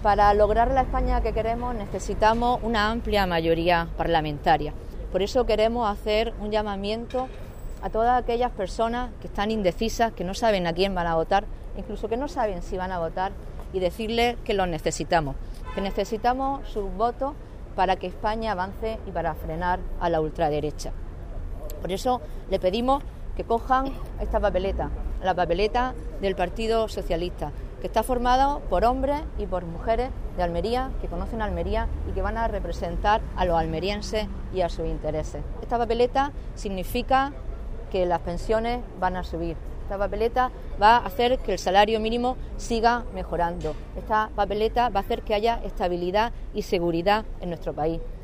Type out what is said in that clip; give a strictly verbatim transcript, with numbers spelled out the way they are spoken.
Para lograr la España que queremos necesitamos una amplia mayoría parlamentaria. Por eso queremos hacer un llamamiento a todas aquellas personas que están indecisas, que no saben a quién van a votar, incluso que no saben si van a votar, y decirles que los necesitamos, que necesitamos sus votos para que España avance y para frenar a la ultraderecha. Por eso le pedimos que cojan esta papeleta, la papeleta del Partido Socialista, que está formado por hombres y por mujeres de Almería, que conocen Almería y que van a representar a los almerienses y a sus intereses. Esta papeleta significa que las pensiones van a subir. Esta papeleta va a hacer que el salario mínimo siga mejorando. Esta papeleta va a hacer que haya estabilidad y seguridad en nuestro país.